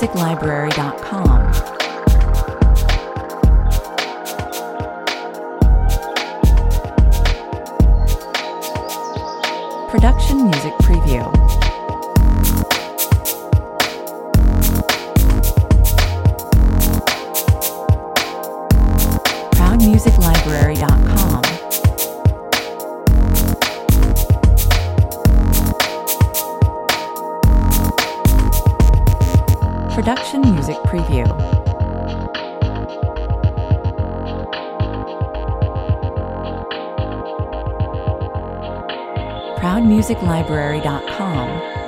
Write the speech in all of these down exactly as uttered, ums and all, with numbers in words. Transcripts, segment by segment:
music library dot com. Production Music Preview. proud music library dot com. Production Music Preview. proud music library dot com.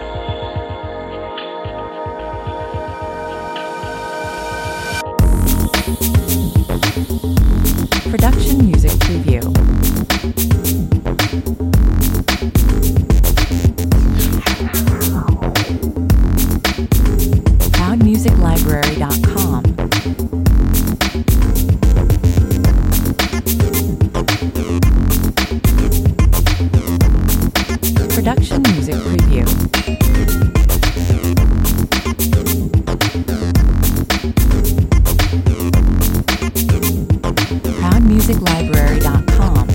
Production Music Preview. proud music library dot com. Production Music Preview. proud music library dot com.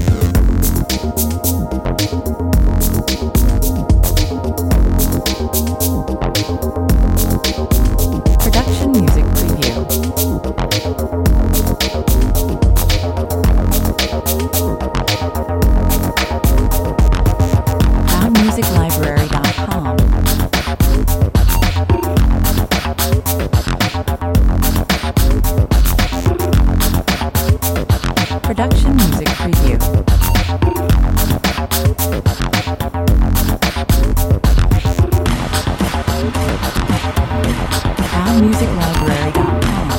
Production Music Preview. proud music library dot com. Production Music Preview. proud music library dot com.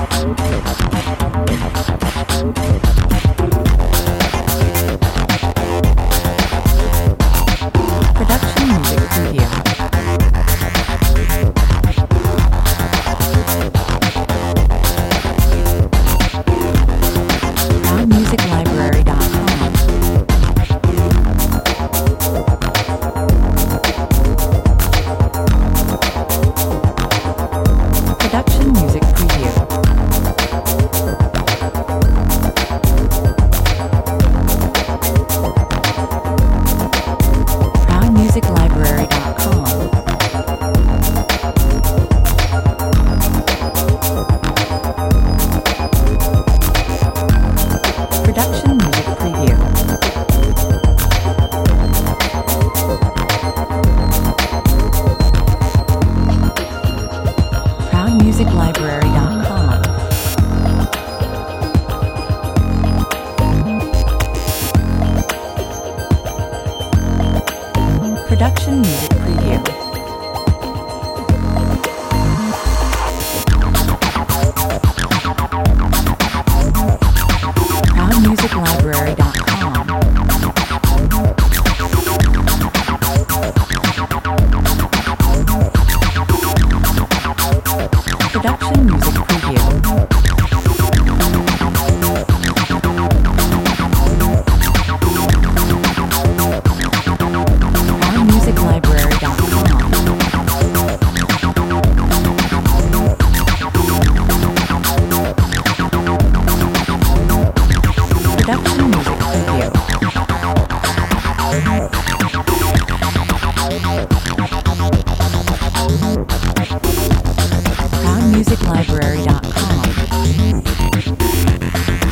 Production Music Preview. proud music library dot com. Production Music Preview. proud music library dot com. Production Music Preview. proud music library dot com. Production Music Preview. proud music library dot com. Production Music Preview. proud music library dot com. Production Music Preview. proud music library dot com.